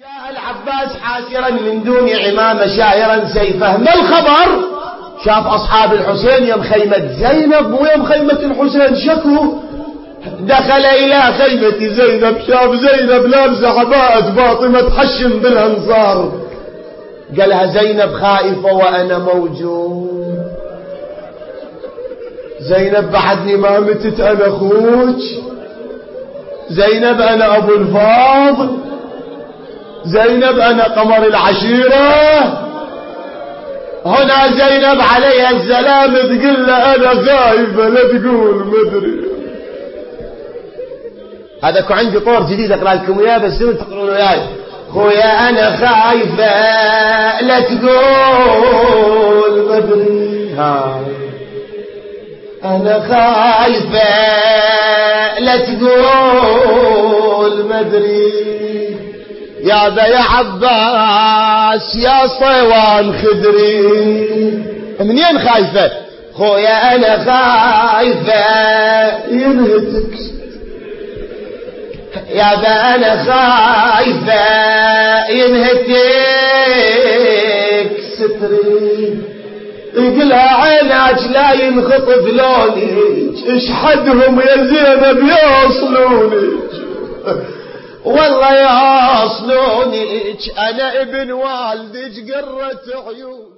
جاء العباس حاسرا من دون عمامة شاعرا سيفه. ما الخبر؟ شاف أصحاب الحسين يم خيمة زينب ويم خيمة الحسين شكوا. دخل إلى خيمة زينب شاف زينب لابسة عباءة فاطمة تحشم بالأنصار. قالها زينب خائفة وأنا موجود. زينب بعدني ما متت أنا أخوك. زينب أنا أبو الفاضل. زينب أنا قمر العشيرة. هنا زينب عليها السلام تقول له أنا خايفة لا تقول مدري. هذا عندي طور جديد أقرأ لكم إياه بس انتوا تقرون وياي. خويا أنا خايفة لا تقول مدري. أنا خايفة لا تقول مدري. يا ذا يا عباس يا صيوان خدري. منين خايفة؟ خويا أنا خايفة ينهتك. يا ذا أنا خايفة ينهتك ستري. يقلها عينك لا ينخطف لونك. اشحدهم يا زينب يوصلونك. والله يوصلونك. أنا ابن والدك قرة عيون.